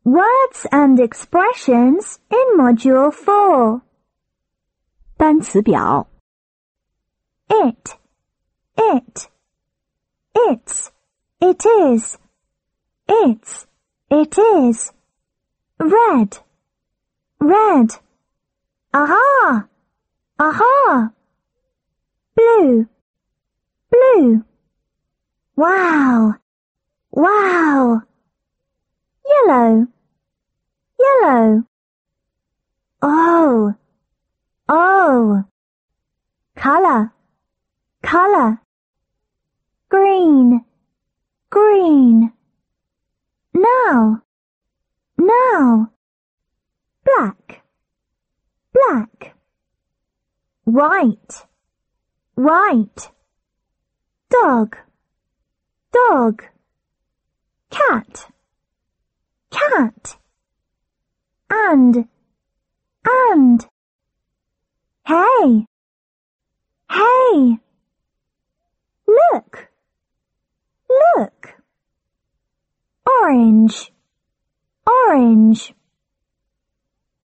Words and expressions in Module 4. 单词表 It, it, it's, it is, it's, it is. Red, red, aha, aha. Blue, blue, wow, wow. Yellow, yellow. Oh, oh. Color, color. Green, green. Now, now. Black, black. White, white. Dog, dog. Cat, cat. And. Hey, hey. Look, look. Orange, orange.